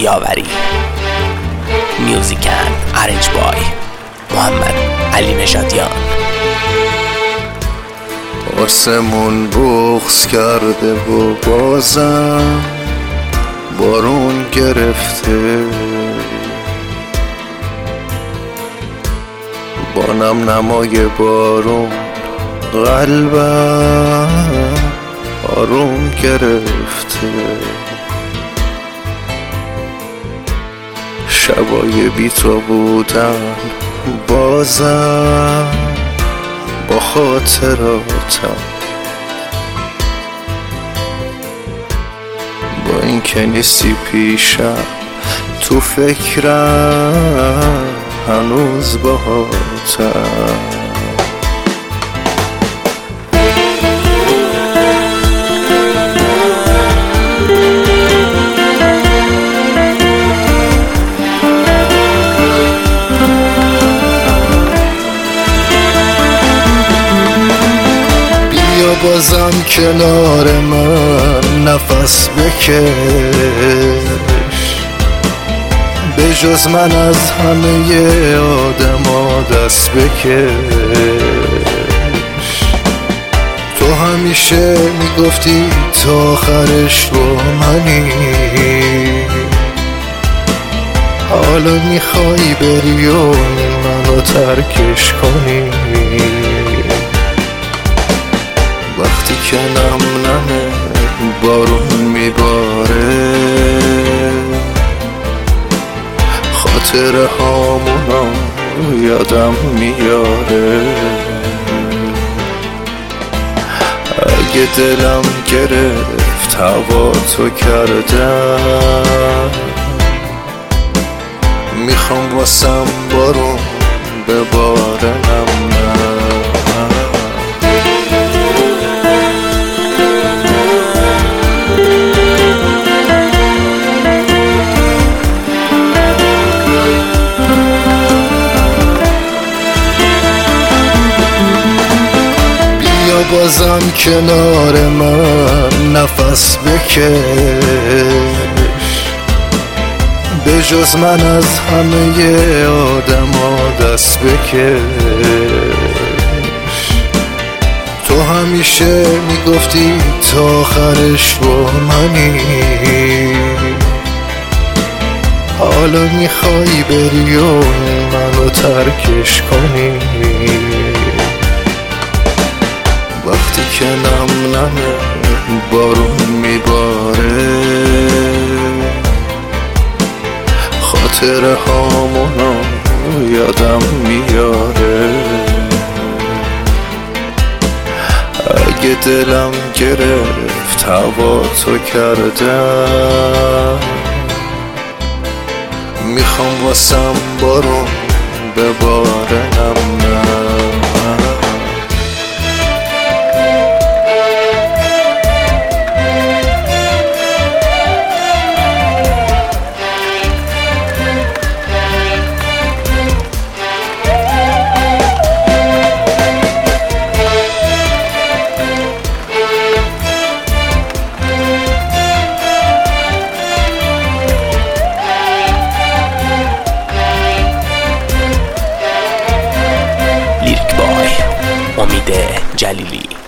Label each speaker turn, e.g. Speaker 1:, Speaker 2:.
Speaker 1: یاوری. میوزیک اند ارنج بای محمد علی نژادیان.
Speaker 2: آسمون بغض کرده و بازم بارون گرفته، با نم نمای بارون قلبم آروم گرفته. شبای بی تو بودن بازم با خاطراتم، با این که نیستی پیشم تو فکرم هنوز باهاتم. بیا بازم کنار من نفس بکش، به جز من از همه آدما دست بکش. تو همیشه میگفتی تا آخرش با منی، حالا میخوای بری و منو ترکش کنی. وقتی که نم نمه بارون میباره، خاطر هامونو یادم میاره. اگه دلم گرفت هوا تو کردم، میخوام واسم بارون بباره نم نم. بازم کنار من نفس بکش، به جز من از همه آدما دست بکش. تو همیشه میگفتی تا آخرش با منی، حالا میخوای بری و منو ترکش کنی. وقتی که نم نمه بارون میباره، خاطر هامونو یادم میاره. اگه دلم گرفت هوا تو کردم، میخوام واسم بارون بباره نم نم.
Speaker 1: امید جلیلی.